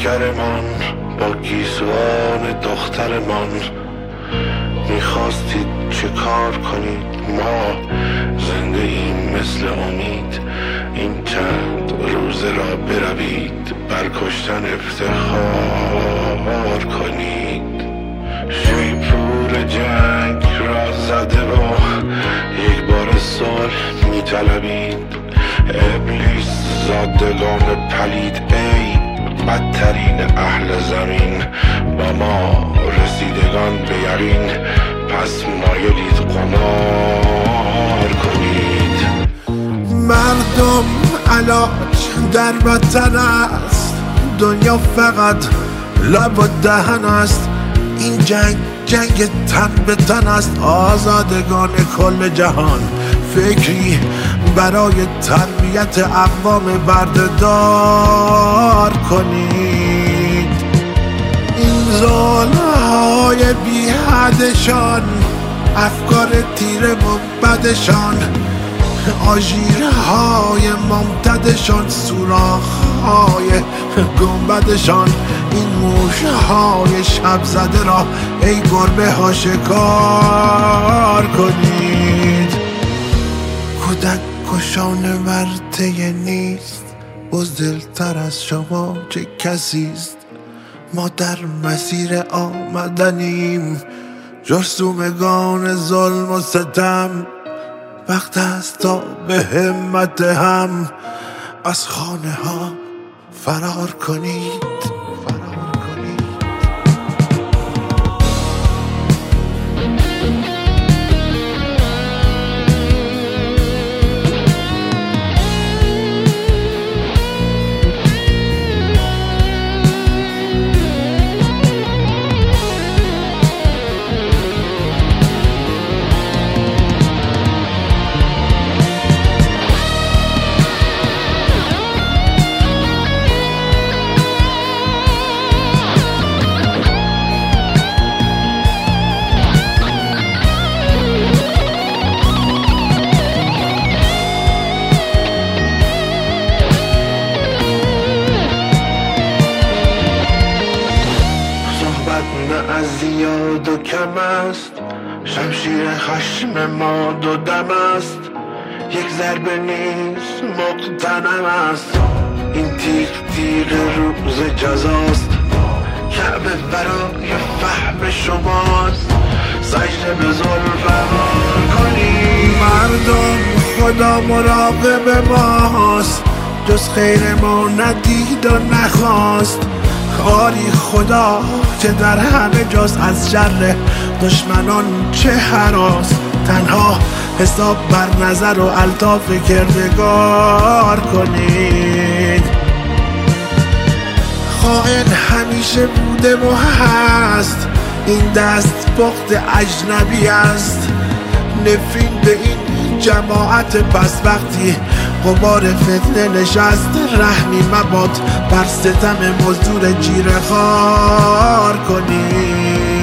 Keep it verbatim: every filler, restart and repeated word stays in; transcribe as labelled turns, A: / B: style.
A: پیکرمان با گیسوان دخترمان. میخواستید چه کار کنید؟ ما زنده ایم مثل امید. این چند روزه را بروید بر کشتن افتخار کنید. شیپور جنگ را زده و یک بار صلح میطلبید. ابلیس زادگان پلید ای بدترین اهل زمین، با ما رسیدگان به یقین پس مایلید قمار کنید.
B: مردم علاج در وطن است، دنیا فقط لب و دهن است. این جنگ جنگ تن به تن است. آزادگان کل جهان فکری برای تربیت اقوام بردهدار کنید. این ظلم‌های بی حدشان، افکار تیره و بدشان، آژیرهای ممتدشان، سوراخ‌های گنبدشان، این موشهای شب زده را ای گربه ها شکار کنید. کودک کشان ورطه نیست، بزدلتر از شما چه کسیست. ما در مسیر آمدنیم، جرثومگان ظلم و ستم. وقت است تا به همت هم از خانه ها فرار کنید.
A: از زیاد و کم است، شمشیر خشم ما دو دم است. یک ضربه نیست مقتنم است، این تیغ تیغ روز جزاست. کعبه برای فهم شماست، سجده به ظلم کنید.
B: مردم خدا مراقب ماست، جز خیر ما ندید و نخواست. کاری خدا که در همه جاست، از شر دشمنان چه هراس. تنها حساب بر نظر و الطاف کردگار کنید. خائن همیشه بوده و هست، این دست پخت اجنبی است. نفرین به این جماعت پس وقتی غبار فتنه نشست. رحمی مباد بر ستم مزدور جیره خوار کنید.